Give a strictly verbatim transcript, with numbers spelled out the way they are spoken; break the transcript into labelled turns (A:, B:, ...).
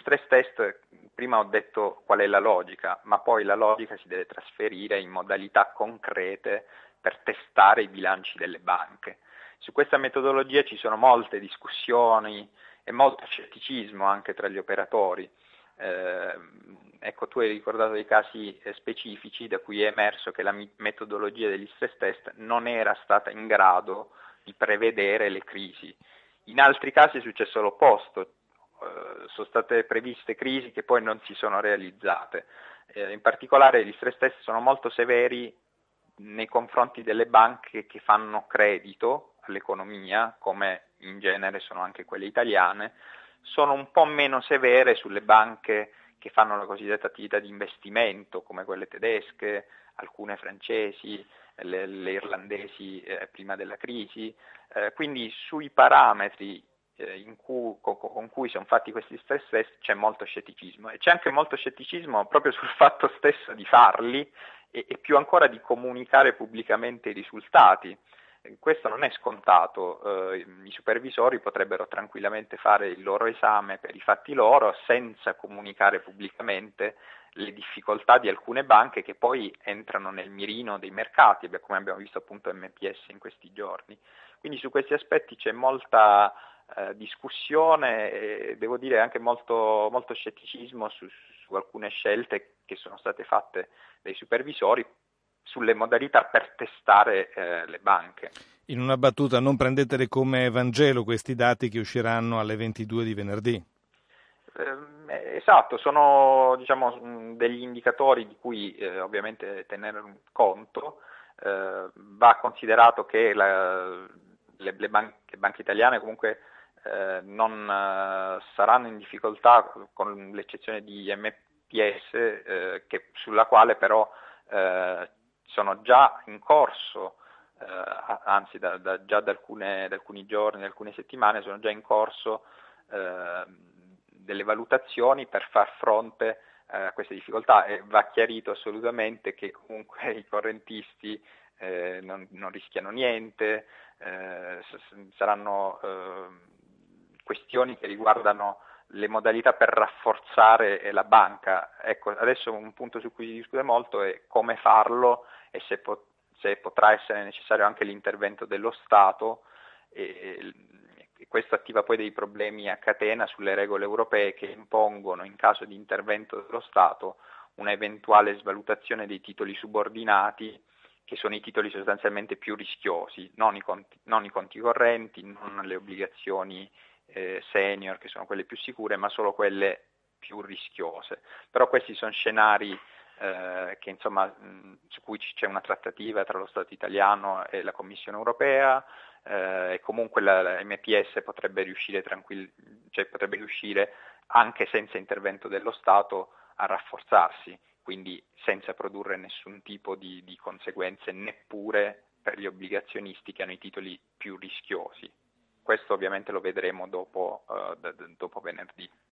A: stress test, prima ho detto qual è la logica, ma poi la logica si deve trasferire in modalità concrete per testare i bilanci delle banche. Su questa metodologia ci sono molte discussioni e molto scetticismo anche tra gli operatori. Eh, ecco, tu hai ricordato dei casi eh, specifici da cui è emerso che la mi- metodologia degli stress test non era stata in grado di prevedere le crisi. In altri casi è successo l'opposto, eh, sono state previste crisi che poi non si sono realizzate. Eh, in particolare gli stress test sono molto severi nei confronti delle banche che fanno credito all'economia, come in genere sono anche quelle italiane, sono un po' meno severe sulle banche che fanno la cosiddetta attività di investimento, come quelle tedesche, alcune francesi, le, le irlandesi eh, prima della crisi, eh, quindi sui parametri eh, in cui, con, con cui sono fatti questi stress test c'è molto scetticismo e c'è anche molto scetticismo proprio sul fatto stesso di farli e, e più ancora di comunicare pubblicamente i risultati. Questo non è scontato, eh, i supervisori potrebbero tranquillamente fare il loro esame per i fatti loro senza comunicare pubblicamente le difficoltà di alcune banche che poi entrano nel mirino dei mercati, come abbiamo visto appunto M P S in questi giorni. Quindi su questi aspetti c'è molta eh, discussione e devo dire anche molto, molto scetticismo su, su alcune scelte che sono state fatte dai supervisori sulle modalità per testare eh, le banche.
B: In una battuta, non prendetele come Vangelo questi dati che usciranno alle ventidue di venerdì.
A: Eh, esatto, sono diciamo, degli indicatori di cui eh, ovviamente tenere conto. Eh, va considerato che la, le, le, banche, le banche italiane comunque eh, non eh, saranno in difficoltà, con l'eccezione di M P S, eh, che, sulla quale però eh, sono già in corso, eh, anzi da, da, già da, alcune, da alcuni giorni, da alcune settimane sono già in corso eh, delle valutazioni per far fronte eh, a queste difficoltà e va chiarito assolutamente che comunque i correntisti eh, non, non rischiano niente, eh, saranno eh, questioni che riguardano le modalità per rafforzare la banca. Ecco, adesso un punto su cui si discute molto è come farlo e se, pot- se potrà essere necessario anche l'intervento dello Stato, e, e questo attiva poi dei problemi a catena sulle regole europee che impongono in caso di intervento dello Stato una eventuale svalutazione dei titoli subordinati, che sono i titoli sostanzialmente più rischiosi, non i conti, non i conti correnti, non le obbligazioni eh, senior, che sono quelle più sicure, ma solo quelle più rischiose. Però questi sono scenari eh, che, insomma, mh, su cui c'è una trattativa tra lo Stato italiano e la Commissione europea, eh, e comunque la, la M P S potrebbe riuscire tranquill- cioè potrebbe riuscire anche senza intervento dello Stato a rafforzarsi, quindi senza produrre nessun tipo di, di conseguenze neppure per gli obbligazionisti che hanno i titoli più rischiosi. Questo ovviamente lo vedremo dopo, uh, d- d- dopo venerdì.